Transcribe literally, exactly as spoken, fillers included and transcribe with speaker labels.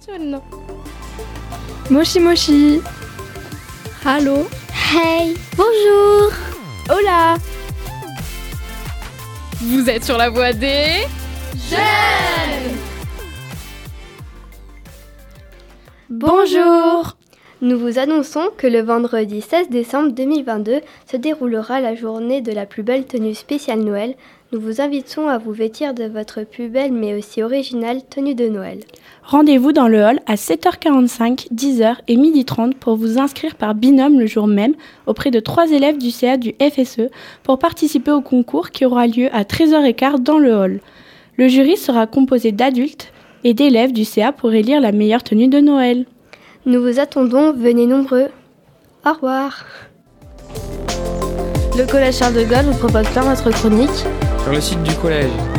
Speaker 1: commence maintenant. Moshi Moshi. Allô.
Speaker 2: Hey, bonjour.
Speaker 1: Hola. Vous êtes sur la voie des
Speaker 2: jeunes.
Speaker 3: Bonjour. Nous vous annonçons que le vendredi seize décembre deux mille vingt-deux se déroulera la journée de la plus belle tenue spéciale Noël. Nous vous invitons à vous vêtir de votre plus belle mais aussi originale tenue de Noël.
Speaker 4: Rendez-vous dans le hall à sept heures quarante-cinq, dix heures et midi trente pour vous inscrire par binôme le jour même auprès de trois élèves du C A du F S E pour participer au concours qui aura lieu à treize heures quinze dans le hall. Le jury sera composé d'adultes et d'élèves du C A pour élire la meilleure tenue de Noël.
Speaker 3: Nous vous attendons, venez nombreux. Au revoir.
Speaker 1: Le collège Charles de Gaulle vous propose plein votre chronique
Speaker 5: sur le site du collège.